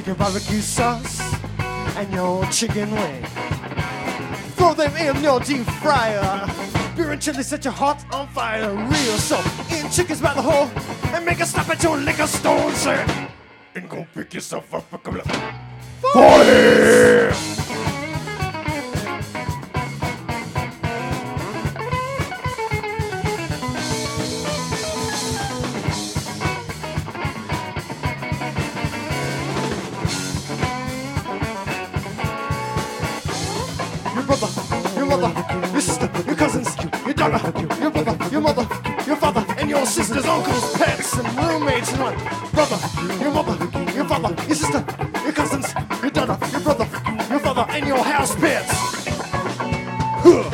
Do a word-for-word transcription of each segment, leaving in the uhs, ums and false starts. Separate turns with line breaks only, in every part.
Take your barbecue sauce and your chicken wing. Throw them in your deep fryer. Beer and chili set your heart on fire. Real salt in chickens by the hole. And make a stop at your liquor store and say, and go pick yourself up a couple of forty. Your brother, your mother, your sister, your cousins, your daughter, your brother, your mother, your father, and your sister's uncles, pets, and roommates, and one brother, your mother, your father, your sister, your cousins, your daughter, your brother, your father, and your house pets. Huh.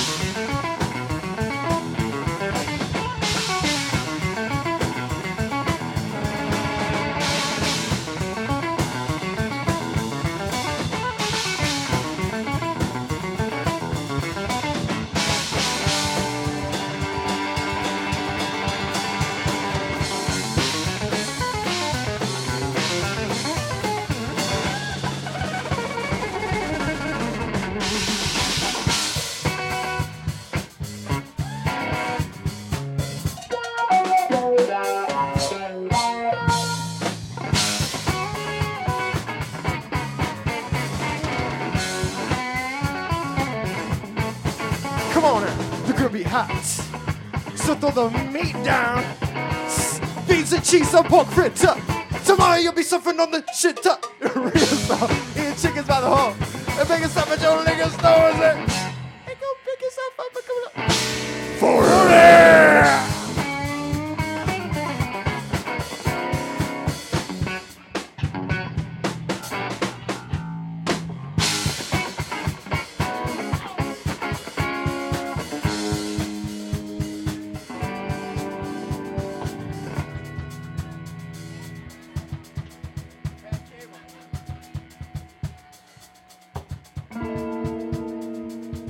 Come on now, the grill be hot. So throw the meat down. Beans and cheese on pork fritter. Tomorrow you'll be suffering on the shit up. Real stuff. Eating chickens by the hole. And making stuff at your liquor stores. And go pick yourself up and come up. forty!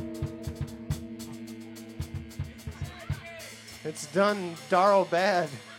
It's done, Darrow bad.